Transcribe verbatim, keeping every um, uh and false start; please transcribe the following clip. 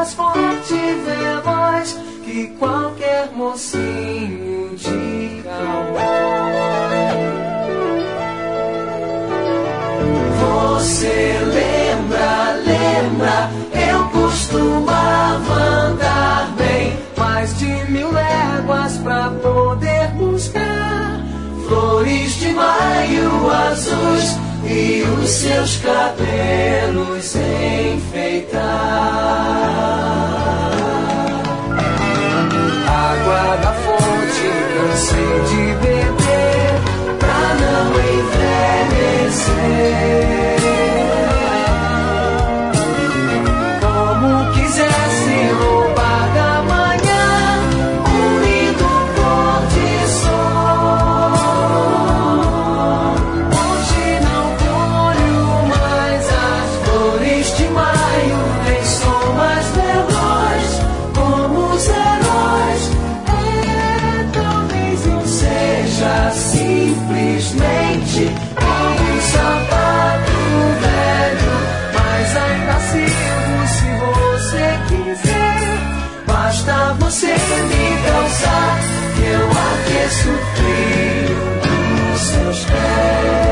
mais forte e veloz que qualquer mocinho de cowboy. Você lembra, lembra, eu costumava andar bem mais de mil léguas pra poder buscar flores de maio azuis e os seus cabelos enfeitar. Água da fonte cansei de beber pra não envelhecer. Como quisesse roubar da manhã um lindo pôr de sol. Hoje não colho mais as flores de maio, nem sou mais veloz como os heróis. É, talvez não seja simplesmente como um sapato velho, mas ainda sirvo se você quiser. Basta você me calçar que eu aqueço o frio dos seus pés.